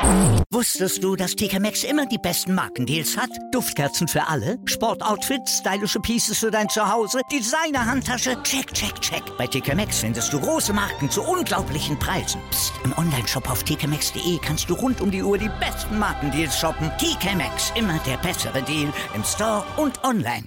Wusstest du, dass TK Maxx immer die besten Markendeals hat? Duftkerzen für alle, Sportoutfits, stylische Pieces für dein Zuhause, Designer-Handtasche, check, check, check. Bei TK Maxx findest du große Marken zu unglaublichen Preisen. Psst. Im Onlineshop auf tkmaxx.de kannst du rund um die Uhr die besten Markendeals shoppen. TK Maxx, immer der bessere Deal im Store und online.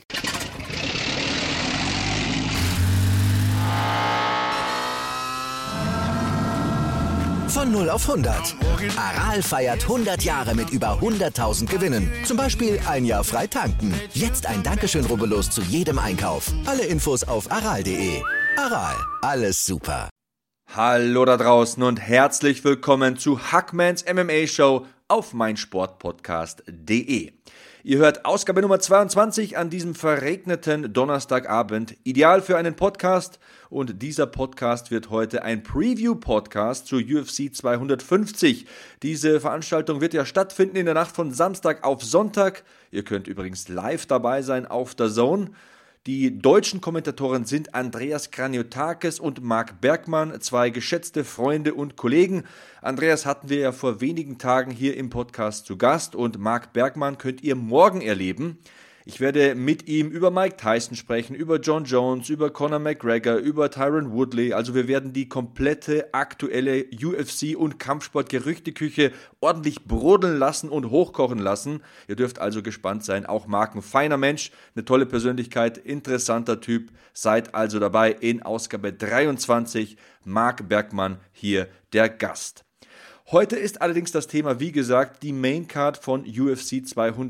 Von 0 auf 100. Aral feiert 100 Jahre mit über 100.000 Gewinnen. Zum Beispiel ein Jahr frei tanken. Jetzt ein Dankeschön, rubbellos zu jedem Einkauf. Alle Infos auf aral.de. Aral, alles super. Hallo da draußen und herzlich willkommen zu Hackmans MMA Show auf meinsportpodcast.de. Ihr hört Ausgabe Nummer 22 an diesem verregneten Donnerstagabend. Ideal für einen Podcast, und dieser Podcast wird heute ein Preview-Podcast zu UFC 250. Diese Veranstaltung wird ja stattfinden in der Nacht von Samstag auf Sonntag. Ihr könnt übrigens live dabei sein auf DAZN. Die deutschen Kommentatoren sind Andreas Kranjotakis und Marc Bergmann, zwei geschätzte Freunde und Kollegen. Andreas hatten wir ja vor wenigen Tagen hier im Podcast zu Gast und Marc Bergmann könnt ihr morgen erleben. Ich werde mit ihm über Mike Tyson sprechen, über John Jones, über Conor McGregor, über Tyron Woodley. Also wir werden die komplette aktuelle UFC- und Kampfsport-Gerüchteküche ordentlich brodeln lassen und hochkochen lassen. Ihr dürft also gespannt sein. Auch Marc, ein feiner Mensch, eine tolle Persönlichkeit, interessanter Typ. Seid also dabei in Ausgabe 23. Marc Bergmann hier der Gast. Heute ist allerdings das Thema, wie gesagt, die Maincard von UFC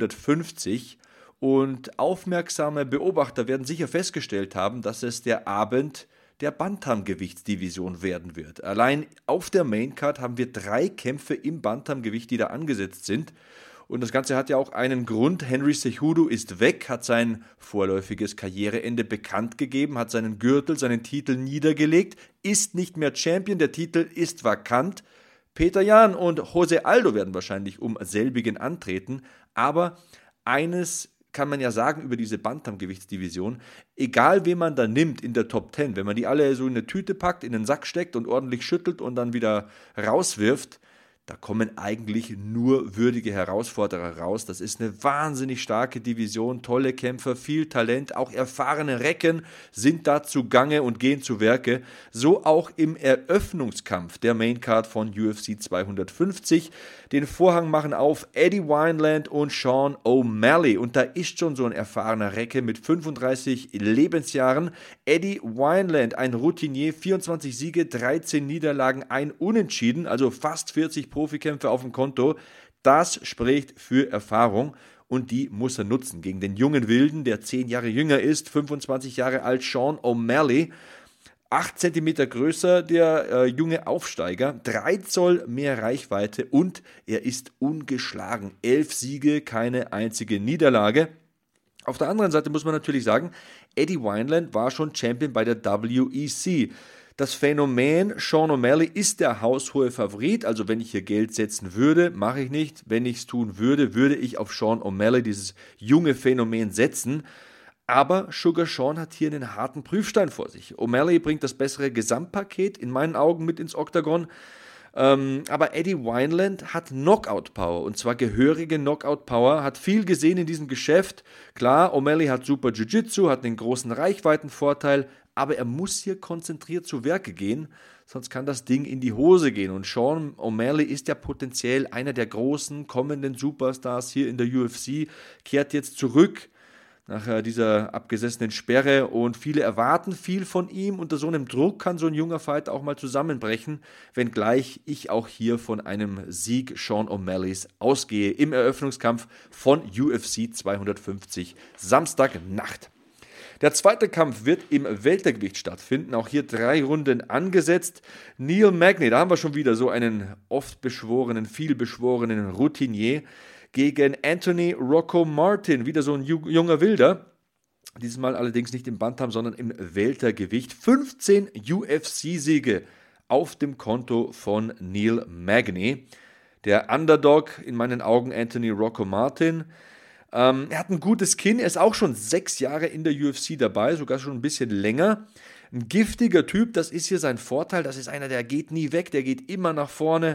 250. Und aufmerksame Beobachter werden sicher festgestellt haben, dass es der Abend der Bantamgewichtsdivision werden wird. Allein auf der Maincard haben wir 3 Kämpfe im Bantamgewicht, die da angesetzt sind. Und das Ganze hat ja auch einen Grund. Henry Cejudo ist weg, hat sein vorläufiges Karriereende bekannt gegeben, hat seinen Gürtel, seinen Titel niedergelegt, ist nicht mehr Champion, der Titel ist vakant. Peter Yan und Jose Aldo werden wahrscheinlich um selbigen antreten. Aber eines kann man ja sagen über diese Bantamgewichtsdivision, egal wen man da nimmt in der Top 10, wenn man die alle so in eine Tüte packt, in den Sack steckt und ordentlich schüttelt und dann wieder rauswirft, da kommen eigentlich nur würdige Herausforderer raus. Das ist eine wahnsinnig starke Division, tolle Kämpfer, viel Talent, auch erfahrene Recken sind da zugange und gehen zu Werke. So auch im Eröffnungskampf der Maincard von UFC 250. Den Vorhang machen auf Eddie Wineland und Sean O'Malley. Und da ist schon so ein erfahrener Recke mit 35 Lebensjahren. Eddie Wineland, ein Routinier, 24 Siege, 13 Niederlagen, ein Unentschieden, also fast 40 Profikämpfe auf dem Konto. Das spricht für Erfahrung und die muss er nutzen gegen den jungen Wilden, der 10 Jahre jünger ist, 25 Jahre alt, Sean O'Malley. 8 Zentimeter größer, der junge Aufsteiger, 3 Zoll mehr Reichweite und er ist ungeschlagen. 11 Siege, keine einzige Niederlage. Auf der anderen Seite muss man natürlich sagen, Eddie Wineland war schon Champion bei der WEC. Das Phänomen Sean O'Malley ist der haushohe Favorit, also wenn ich hier Geld setzen würde, mache ich nicht. Wenn ich es tun würde, würde ich auf Sean O'Malley, dieses junge Phänomen, setzen. Aber Sugar Sean hat hier einen harten Prüfstein vor sich. O'Malley bringt das bessere Gesamtpaket in meinen Augen mit ins Oktagon. Aber Eddie Wineland hat Knockout-Power, und zwar gehörige Knockout-Power, hat viel gesehen in diesem Geschäft. Klar, O'Malley hat super Jiu-Jitsu, hat einen großen Reichweitenvorteil, aber er muss hier konzentriert zu Werke gehen, sonst kann das Ding in die Hose gehen. Und Sean O'Malley ist ja potenziell einer der großen kommenden Superstars hier in der UFC, kehrt jetzt zurück nach dieser abgesessenen Sperre und viele erwarten viel von ihm. Unter so einem Druck kann so ein junger Fighter auch mal zusammenbrechen, wenngleich ich auch hier von einem Sieg Sean O'Malleys ausgehe im Eröffnungskampf von UFC 250 Samstagnacht. Der zweite Kampf wird im Weltergewicht stattfinden, auch hier 3 Runden angesetzt. Neil Magny, da haben wir schon wieder so einen oft beschworenen, viel beschworenen Routinier, gegen Anthony Rocco Martin, wieder so ein junger Wilder. Dieses Mal allerdings nicht im Bantam, sondern im Weltergewicht. 15 UFC-Siege auf dem Konto von Neil Magny. Der Underdog, in meinen Augen Anthony Rocco Martin. Er hat ein gutes Kinn, er ist auch schon 6 Jahre in der UFC dabei, sogar schon ein bisschen länger. Ein giftiger Typ, das ist hier sein Vorteil, das ist einer, der geht nie weg, der geht immer nach vorne.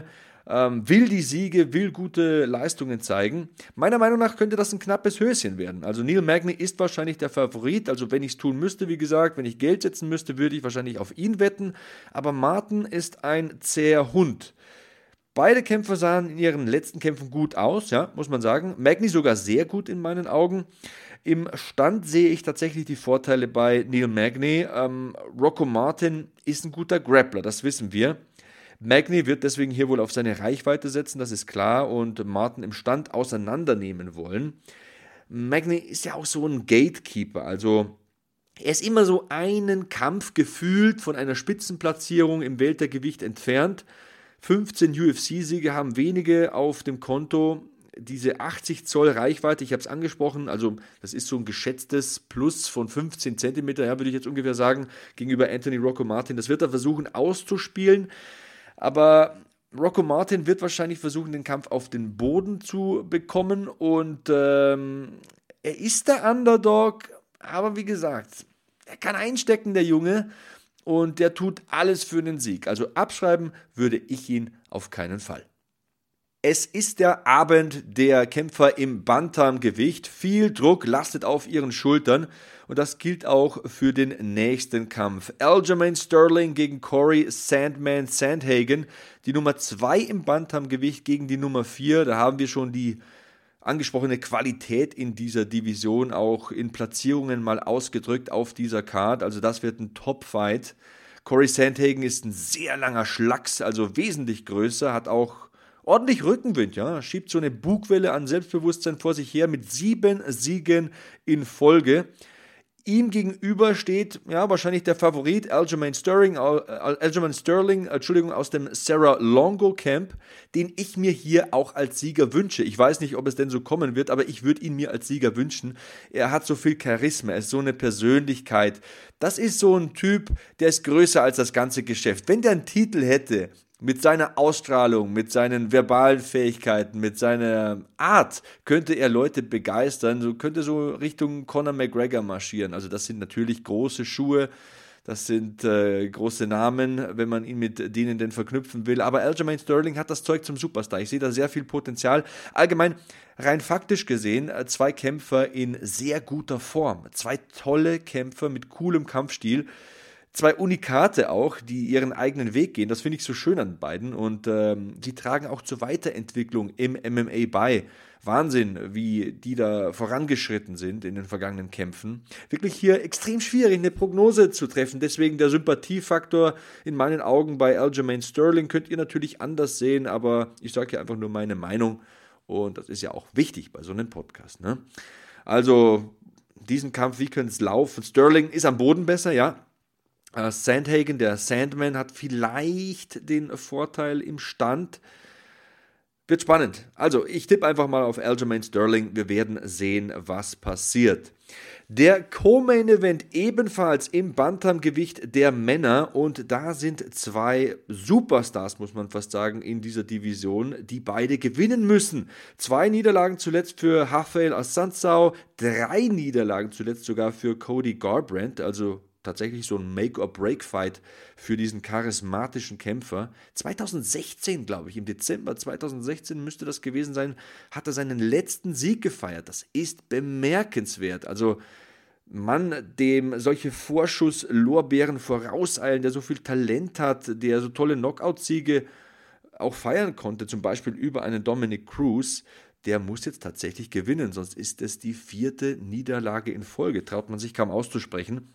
will die Siege, will gute Leistungen zeigen. Meiner Meinung nach könnte das ein knappes Höschen werden. Also Neil Magny ist wahrscheinlich der Favorit. Also wenn ich es tun müsste, wie gesagt, wenn ich Geld setzen müsste, würde ich wahrscheinlich auf ihn wetten. Aber Martin ist ein zäher Hund. Beide Kämpfer sahen in ihren letzten Kämpfen gut aus, ja, muss man sagen. Magny sogar sehr gut in meinen Augen. Im Stand sehe ich tatsächlich die Vorteile bei Neil Magny. Rocco Martin ist ein guter Grappler, das wissen wir. Magny wird deswegen hier wohl auf seine Reichweite setzen, das ist klar, und Martin im Stand auseinandernehmen wollen. Magny ist ja auch so ein Gatekeeper, also er ist immer so einen Kampf gefühlt von einer Spitzenplatzierung im Weltergewicht entfernt. 15 UFC-Siege haben wenige auf dem Konto. Diese 80 Zoll Reichweite, ich habe es angesprochen, also das ist so ein geschätztes Plus von 15 Zentimeter, ja, würde ich jetzt ungefähr sagen, gegenüber Anthony Rocco Martin. Das wird er versuchen auszuspielen. Aber Rocco Martin wird wahrscheinlich versuchen, den Kampf auf den Boden zu bekommen. Und er ist der Underdog, aber wie gesagt, er kann einstecken, der Junge. Und der tut alles für den Sieg. Also abschreiben würde ich ihn auf keinen Fall. Es ist der Abend der Kämpfer im Bantamgewicht. Viel Druck lastet auf ihren Schultern und das gilt auch für den nächsten Kampf. Aljamain Sterling gegen Corey Sandman Sandhagen. Die Nummer 2 im Bantamgewicht gegen die Nummer 4. Da haben wir schon die angesprochene Qualität in dieser Division auch in Platzierungen mal ausgedrückt auf dieser Card. Also das wird ein Top-Fight. Corey Sandhagen ist ein sehr langer Schlacks, also wesentlich größer, hat auch ordentlich Rückenwind, ja, schiebt so eine Bugwelle an Selbstbewusstsein vor sich her mit 7 Siegen in Folge. Ihm gegenüber steht ja wahrscheinlich der Favorit Aljamain Sterling aus dem Sarah Longo Camp, den ich mir hier auch als Sieger wünsche. Ich weiß nicht, ob es denn so kommen wird, aber ich würde ihn mir als Sieger wünschen. Er hat so viel Charisma, er ist so eine Persönlichkeit. Das ist so ein Typ, der ist größer als das ganze Geschäft. Wenn der einen Titel hätte, mit seiner Ausstrahlung, mit seinen verbalen Fähigkeiten, mit seiner Art könnte er Leute begeistern, könnte so Richtung Conor McGregor marschieren. Also das sind natürlich große Schuhe, das sind große Namen, wenn man ihn mit denen denn verknüpfen will. Aber Aljamain Sterling hat das Zeug zum Superstar. Ich sehe da sehr viel Potenzial. Allgemein, rein faktisch gesehen, 2 Kämpfer in sehr guter Form. 2 tolle Kämpfer mit coolem Kampfstil. 2 Unikate auch, die ihren eigenen Weg gehen. Das finde ich so schön an beiden. Und sie tragen auch zur Weiterentwicklung im MMA bei. Wahnsinn, wie die da vorangeschritten sind in den vergangenen Kämpfen. Wirklich hier extrem schwierig, eine Prognose zu treffen. Deswegen der Sympathiefaktor in meinen Augen bei Aljamain Sterling könnt ihr natürlich anders sehen, aber ich sage ja einfach nur meine Meinung. Und das ist ja auch wichtig bei so einem Podcast, ne? Also, diesen Kampf, wie könnte es laufen? Sterling ist am Boden besser, ja. Sandhagen, der Sandman, hat vielleicht den Vorteil im Stand. Wird spannend. Also, ich tippe einfach mal auf Aljamain Sterling. Wir werden sehen, was passiert. Der Co-Main-Event ebenfalls im Bantamgewicht der Männer. Und da sind 2 Superstars, muss man fast sagen, in dieser Division, die beide gewinnen müssen. 2 Niederlagen zuletzt für Rafael Assunção, 3 Niederlagen zuletzt sogar für Cody Garbrandt, also tatsächlich so ein Make-or-Break-Fight für diesen charismatischen Kämpfer. 2016, glaube ich, im Dezember 2016 müsste das gewesen sein, hat er seinen letzten Sieg gefeiert. Das ist bemerkenswert. Also Mann, dem solche Vorschusslorbeeren vorauseilen, der so viel Talent hat, der so tolle Knockout-Siege auch feiern konnte, zum Beispiel über einen Dominic Cruz, der muss jetzt tatsächlich gewinnen, sonst ist es die 4. Niederlage in Folge, traut man sich kaum auszusprechen.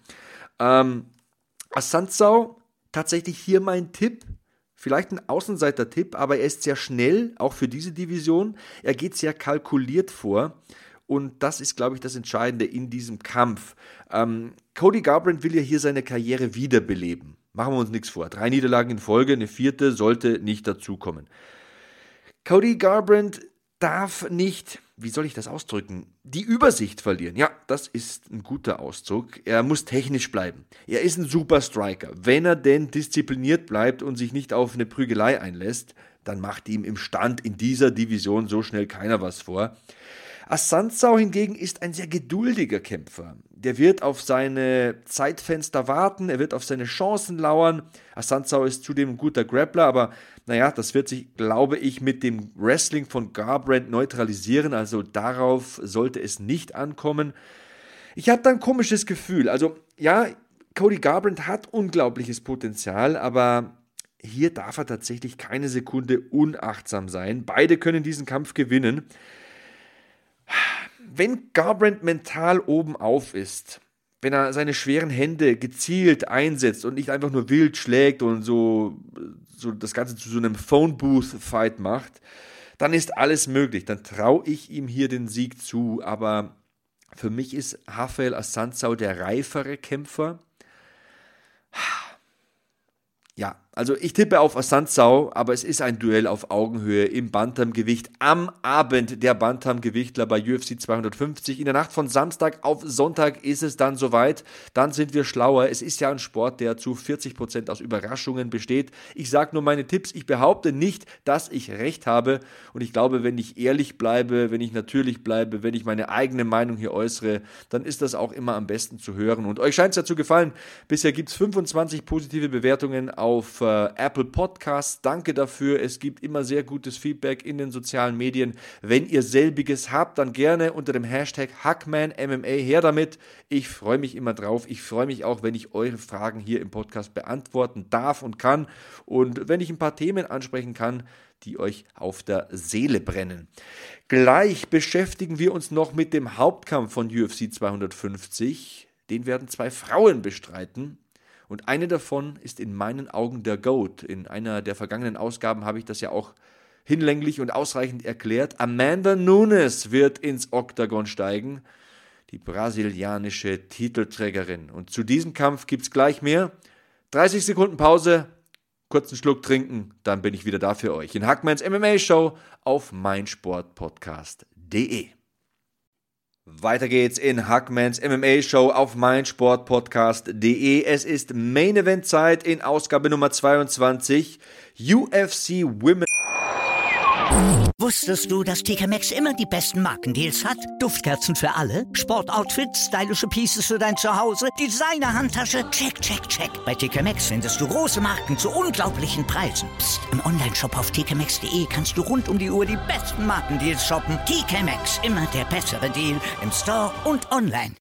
Assunção, tatsächlich hier mein Tipp, vielleicht ein Außenseiter-Tipp, aber er ist sehr schnell, auch für diese Division. Er geht sehr kalkuliert vor und das ist, glaube ich, das Entscheidende in diesem Kampf. Cody Garbrandt will ja hier seine Karriere wiederbeleben. Machen wir uns nichts vor. 3 Niederlagen in Folge, eine 4. sollte nicht dazukommen. Cody Garbrandt darf nicht, wie soll ich das ausdrücken, die Übersicht verlieren. Ja, das ist ein guter Ausdruck. Er muss technisch bleiben. Er ist ein super Striker. Wenn er denn diszipliniert bleibt und sich nicht auf eine Prügelei einlässt, dann macht ihm im Stand in dieser Division so schnell keiner was vor. Assunção hingegen ist ein sehr geduldiger Kämpfer. der wird auf seine Zeitfenster warten, er wird auf seine Chancen lauern. Assunção ist zudem ein guter Grappler, aber naja, das wird sich, glaube ich, mit dem Wrestling von Garbrandt neutralisieren, also darauf sollte es nicht ankommen. Ich habe da ein komisches Gefühl, also ja, Cody Garbrandt hat unglaubliches Potenzial, aber hier darf er tatsächlich keine Sekunde unachtsam sein. Beide können diesen Kampf gewinnen. Wenn Garbrandt mental oben auf ist, wenn er seine schweren Hände gezielt einsetzt und nicht einfach nur wild schlägt und so das Ganze zu so einem Phone-Booth-Fight macht, dann ist alles möglich. Dann traue ich ihm hier den Sieg zu. Aber für mich ist Raphael Assunção der reifere Kämpfer. Ja, also ich tippe auf Assunção, aber es ist ein Duell auf Augenhöhe im Bantamgewicht am Abend der Bantamgewichtler bei UFC 250. In der Nacht von Samstag auf Sonntag ist es dann soweit. Dann sind wir schlauer. Es ist ja ein Sport, der zu 40% aus Überraschungen besteht. Ich sage nur meine Tipps. Ich behaupte nicht, dass ich recht habe. Und ich glaube, wenn ich ehrlich bleibe, wenn ich natürlich bleibe, wenn ich meine eigene Meinung hier äußere, dann ist das auch immer am besten zu hören. Und euch scheint es ja zu gefallen. Bisher gibt es 25 positive Bewertungen auf Apple Podcasts. Danke dafür. Es gibt immer sehr gutes Feedback in den sozialen Medien. Wenn ihr selbiges habt, dann gerne unter dem Hashtag HackmanMMA her damit. Ich freue mich immer drauf. Ich freue mich auch, wenn ich eure Fragen hier im Podcast beantworten darf und kann. Und wenn ich ein paar Themen ansprechen kann, die euch auf der Seele brennen. Gleich beschäftigen wir uns noch mit dem Hauptkampf von UFC 250. Den werden 2 Frauen bestreiten. Und eine davon ist in meinen Augen der GOAT. In einer der vergangenen Ausgaben habe ich das ja auch hinlänglich und ausreichend erklärt. Amanda Nunes wird ins Oktagon steigen, die brasilianische Titelträgerin. Und zu diesem Kampf gibt es gleich mehr. 30 Sekunden Pause, kurzen Schluck trinken, dann bin ich wieder da für euch in Hackmans MMA Show auf meinsportpodcast.de. Weiter geht's in Hackmans MMA Show auf meinsportpodcast.de. Es ist Main Event Zeit in Ausgabe Nummer 22. UFC Women. Wusstest du, dass TK Maxx immer die besten Markendeals hat? Duftkerzen für alle, Sportoutfits, stylische Pieces für dein Zuhause, Designer-Handtasche, check, check, check. Bei TK Maxx findest du große Marken zu unglaublichen Preisen. Psst. Im Onlineshop auf tkmaxx.de kannst du rund um die Uhr die besten Markendeals shoppen. TK Maxx, immer der bessere Deal im Store und online.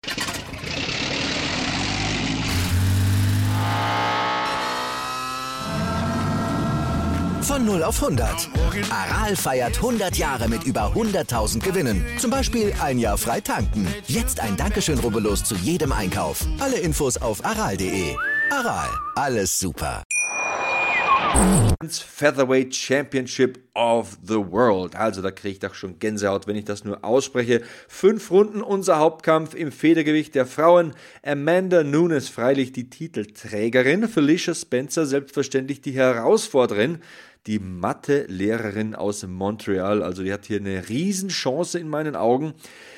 Von 0 auf 100. Aral feiert 100 Jahre mit über 100.000 Gewinnen. Zum Beispiel ein Jahr frei tanken. Jetzt ein Dankeschön, rubbellos zu jedem Einkauf. Alle Infos auf aral.de. Aral, alles super. Featherweight Championship of the World. Also da kriege ich doch schon Gänsehaut, wenn ich das nur ausspreche. 5 Runden unser Hauptkampf im Federgewicht der Frauen. Amanda Nunes freilich die Titelträgerin. Felicia Spencer selbstverständlich die Herausforderin. Die Mathe-Lehrerin aus Montreal. Also die hat hier eine Riesenchance in meinen Augen.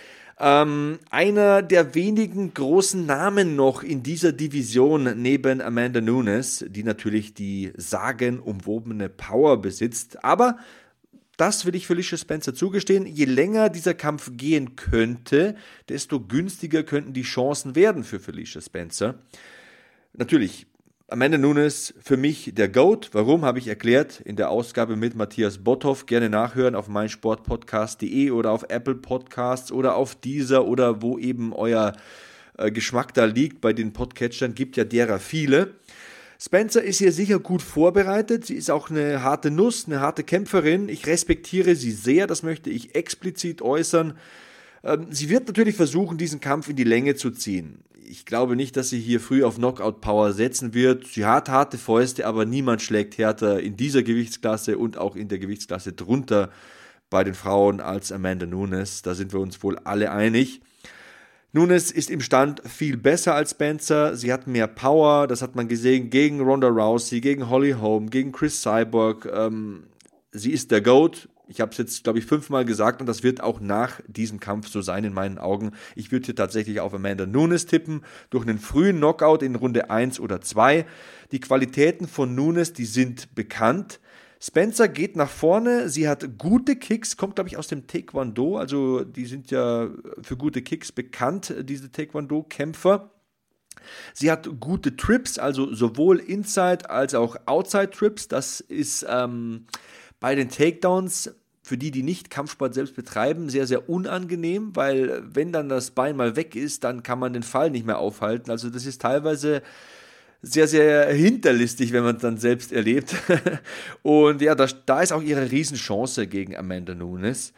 Einer der wenigen großen Namen noch in dieser Division neben Amanda Nunes, die natürlich die sagenumwobene Power besitzt. Aber das will ich Felicia Spencer zugestehen. Je länger dieser Kampf gehen könnte, desto günstiger könnten die Chancen werden für Felicia Spencer. Natürlich, Amanda Nunes für mich der GOAT. Warum, habe ich erklärt in der Ausgabe mit Matthias Botthoff. Gerne nachhören auf meinsportpodcast.de oder auf Apple Podcasts oder auf Deezer oder wo eben euer Geschmack da liegt. Bei den Podcatchern gibt ja derer viele. Spencer ist hier sicher gut vorbereitet. Sie ist auch eine harte Nuss, eine harte Kämpferin. Ich respektiere sie sehr, das möchte ich explizit äußern. Sie wird natürlich versuchen, diesen Kampf in die Länge zu ziehen. Ich glaube nicht, dass sie hier früh auf Knockout-Power setzen wird. Sie hat harte Fäuste, aber niemand schlägt härter in dieser Gewichtsklasse und auch in der Gewichtsklasse drunter bei den Frauen als Amanda Nunes. Da sind wir uns wohl alle einig. Nunes ist im Stand viel besser als Spencer. Sie hat mehr Power, das hat man gesehen gegen Ronda Rousey, gegen Holly Holm, gegen Chris Cyborg. Sie ist der GOAT. Ich habe es jetzt, glaube ich, 5-mal gesagt und das wird auch nach diesem Kampf so sein in meinen Augen. Ich würde hier tatsächlich auf Amanda Nunes tippen, durch einen frühen Knockout in Runde 1 oder 2. Die Qualitäten von Nunes, die sind bekannt. Spencer geht nach vorne, sie hat gute Kicks, kommt glaube ich aus dem Taekwondo, also die sind ja für gute Kicks bekannt, diese Taekwondo-Kämpfer. Sie hat gute Trips, also sowohl Inside als auch Outside Trips, das ist bei den Takedowns für die nicht Kampfsport selbst betreiben, sehr, sehr unangenehm, weil wenn dann das Bein mal weg ist, dann kann man den Fall nicht mehr aufhalten, also das ist teilweise sehr, sehr hinterlistig, wenn man es dann selbst erlebt. Und ja, da ist auch ihre Riesenchance gegen Amanda Nunes.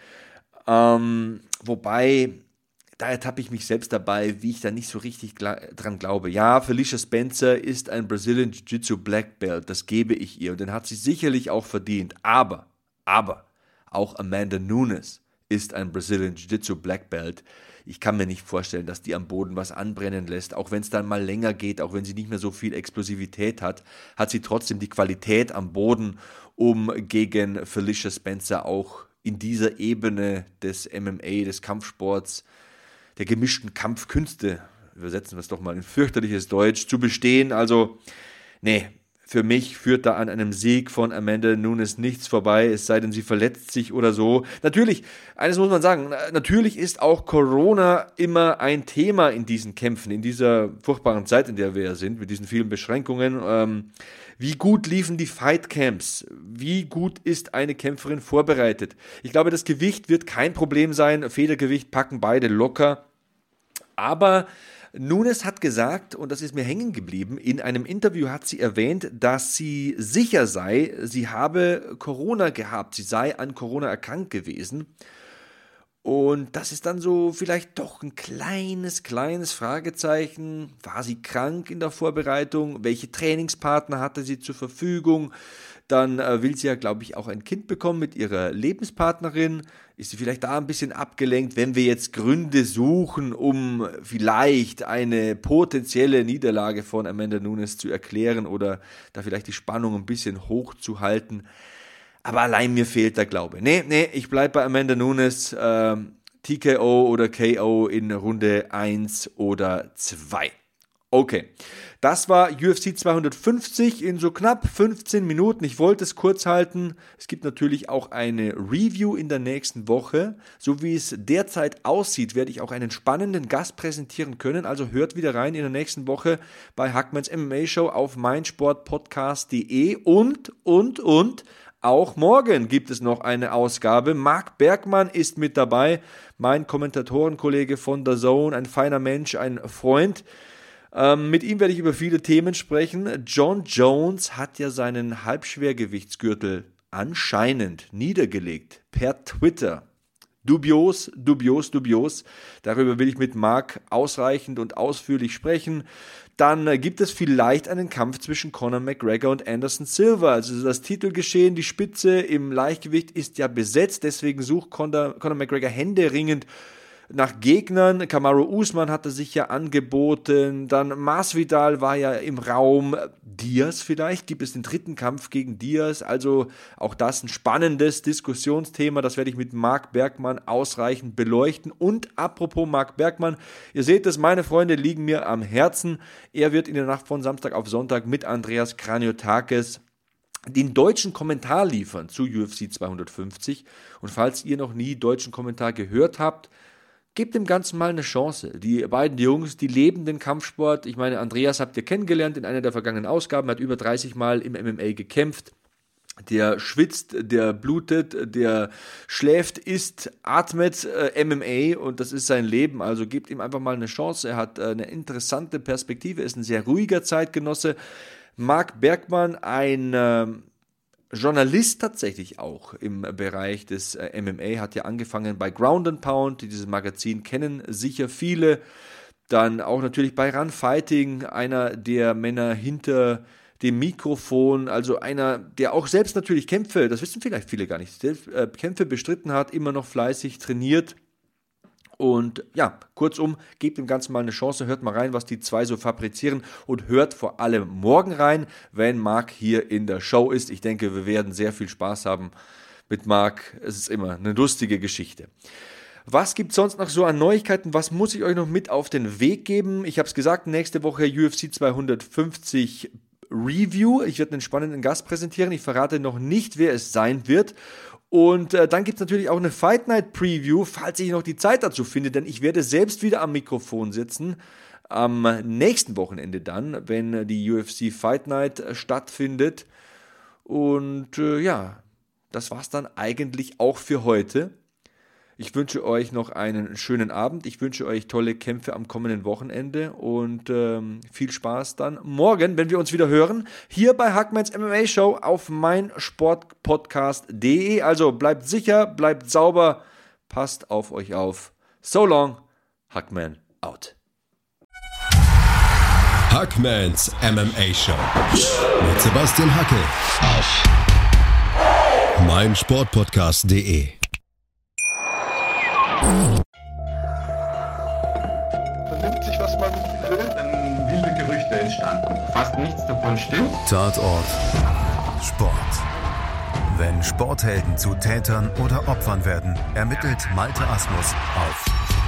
Wobei, da ertappe ich mich selbst dabei, wie ich da nicht so richtig dran glaube. Ja, Felicia Spencer ist ein Brazilian Jiu-Jitsu Black Belt, das gebe ich ihr. Und den hat sie sicherlich auch verdient. Aber, auch Amanda Nunes ist ein Brazilian Jiu-Jitsu Black Belt. Ich kann mir nicht vorstellen, dass die am Boden was anbrennen lässt. Auch wenn es dann mal länger geht, auch wenn sie nicht mehr so viel Explosivität hat, hat sie trotzdem die Qualität am Boden, um gegen Felicia Spencer auch in dieser Ebene des MMA, des Kampfsports, der gemischten Kampfkünste, übersetzen wir es doch mal in fürchterliches Deutsch, zu bestehen. Also, nee, für mich führt da an einem Sieg von Amanda Nunes nichts vorbei, es sei denn, sie verletzt sich oder so. Natürlich, eines muss man sagen, natürlich ist auch Corona immer ein Thema in diesen Kämpfen, in dieser furchtbaren Zeit, in der wir sind, mit diesen vielen Beschränkungen. Wie gut liefen die Fightcamps? Wie gut ist eine Kämpferin vorbereitet? Ich glaube, das Gewicht wird kein Problem sein. Federgewicht packen beide locker. Aber Nunes hat gesagt, und das ist mir hängen geblieben, in einem Interview hat sie erwähnt, dass sie sicher sei, sie habe Corona gehabt, sie sei an Corona erkrankt gewesen. Und das ist dann so vielleicht doch ein kleines Fragezeichen. War sie krank in der Vorbereitung? Welche Trainingspartner hatte sie zur Verfügung? Dann will sie ja, glaube ich, auch ein Kind bekommen mit ihrer Lebenspartnerin. Ist sie vielleicht da ein bisschen abgelenkt, wenn wir jetzt Gründe suchen, um vielleicht eine potenzielle Niederlage von Amanda Nunes zu erklären oder da vielleicht die Spannung ein bisschen hochzuhalten. Aber allein mir fehlt der Glaube. Nee, ich bleibe bei Amanda Nunes. TKO oder KO in Runde 1 oder 2. Okay, das war UFC 250 in so knapp 15 Minuten. Ich wollte es kurz halten. Es gibt natürlich auch eine Review in der nächsten Woche. So wie es derzeit aussieht, werde ich auch einen spannenden Gast präsentieren können. Also hört wieder rein in der nächsten Woche bei Hackmans MMA Show auf meinsportpodcast.de und auch morgen gibt es noch eine Ausgabe. Marc Bergmann ist mit dabei, mein Kommentatorenkollege von DAZN, ein feiner Mensch, ein Freund. Mit ihm werde ich über viele Themen sprechen. John Jones hat ja seinen Halbschwergewichtsgürtel anscheinend niedergelegt per Twitter. Dubios. Darüber will ich mit Marc ausreichend und ausführlich sprechen. Dann gibt es vielleicht einen Kampf zwischen Conor McGregor und Anderson Silva. Also das Titelgeschehen, die Spitze im Leichtgewicht ist ja besetzt. Deswegen sucht Conor McGregor händeringend nach Gegnern. Kamaru Usman hatte sich ja angeboten, dann Masvidal war ja im Raum, Diaz vielleicht, gibt es den dritten Kampf gegen Diaz, also auch das ein spannendes Diskussionsthema, das werde ich mit Marc Bergmann ausreichend beleuchten. Und apropos Marc Bergmann, ihr seht es, meine Freunde liegen mir am Herzen, er wird in der Nacht von Samstag auf Sonntag mit Andreas Kranjotakis den deutschen Kommentar liefern zu UFC 250 und falls ihr noch nie deutschen Kommentar gehört habt, gebt dem Ganzen mal eine Chance. Die beiden Jungs, die leben den Kampfsport. Ich meine, Andreas habt ihr kennengelernt in einer der vergangenen Ausgaben, hat über 30 Mal im MMA gekämpft. Der schwitzt, der blutet, der schläft, isst, atmet MMA und das ist sein Leben. Also gebt ihm einfach mal eine Chance. Er hat eine interessante Perspektive, ist ein sehr ruhiger Zeitgenosse. Marc Bergmann, ein Journalist tatsächlich auch im Bereich des MMA, hat ja angefangen bei Ground & Pound, dieses Magazin kennen sicher viele, dann auch natürlich bei Run Fighting, einer der Männer hinter dem Mikrofon, also einer, der auch selbst natürlich Kämpfe, das wissen vielleicht viele gar nicht, selbst Kämpfe bestritten hat, immer noch fleißig trainiert. Und ja, kurzum, gebt dem Ganzen mal eine Chance, hört mal rein, was die zwei so fabrizieren und hört vor allem morgen rein, wenn Marc hier in der Show ist. Ich denke, wir werden sehr viel Spaß haben mit Marc. Es ist immer eine lustige Geschichte. Was gibt es sonst noch so an Neuigkeiten? Was muss ich euch noch mit auf den Weg geben? Ich habe es gesagt, nächste Woche UFC 250 Review. Ich werde einen spannenden Gast präsentieren. Ich verrate noch nicht, wer es sein wird. Und dann gibt es natürlich auch eine Fight Night Preview, falls ich noch die Zeit dazu finde, denn ich werde selbst wieder am Mikrofon sitzen. Am nächsten Wochenende dann, wenn die UFC Fight Night stattfindet. Und das war's dann eigentlich auch für heute. Ich wünsche euch noch einen schönen Abend. Ich wünsche euch tolle Kämpfe am kommenden Wochenende und viel Spaß dann morgen, wenn wir uns wieder hören, hier bei Hackmans MMA Show auf meinsportpodcast.de. Also bleibt sicher, bleibt sauber, passt auf euch auf. So long, Hackman out. Hackmans MMA Show mit Sebastian Hackel auf meinsportpodcast.de. Vernimmt sich, was man will, dann wilde Gerüchte entstanden. Fast nichts davon stimmt. Tatort Sport. Wenn Sporthelden zu Tätern oder Opfern werden, ermittelt Malte Asmus auf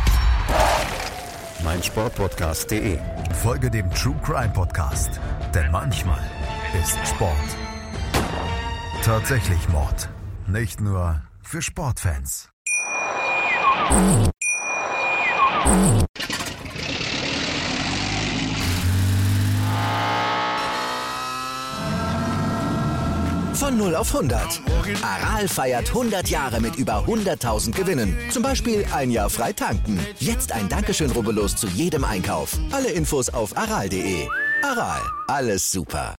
meinsportpodcast.de. Folge dem True Crime Podcast, denn manchmal ist Sport tatsächlich Mord. Nicht nur für Sportfans. Von 0 auf 100. Aral feiert 100 Jahre mit über 100.000 Gewinnen. Zum Beispiel ein Jahr frei tanken. Jetzt ein Dankeschön, rubbellos zu jedem Einkauf. Alle Infos auf aral.de. Aral, alles super.